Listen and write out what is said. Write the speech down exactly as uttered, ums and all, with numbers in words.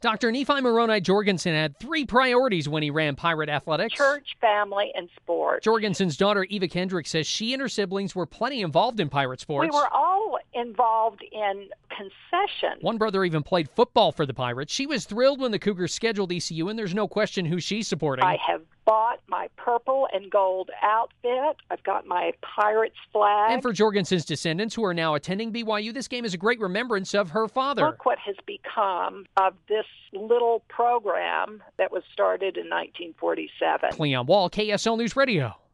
Doctor Nephi Moroni Jorgensen had three priorities when he ran Pirate Athletics. Church, family, and sports. Jorgensen's daughter, Eva Kendrick, says she and her siblings were plenty involved in Pirate sports. We were all involved in concessions. One brother even played football for the Pirates. She was thrilled when the Cougars scheduled E C U, and there's no question who she's supporting. I have bought my purple and gold outfit. I've got my Pirates flag. And for Jorgensen's descendants who are now attending B Y U, this game is a great remembrance of her father. Look what has become of this little program that was started in nineteen forty-seven. Cleon Wall, K S L News Radio.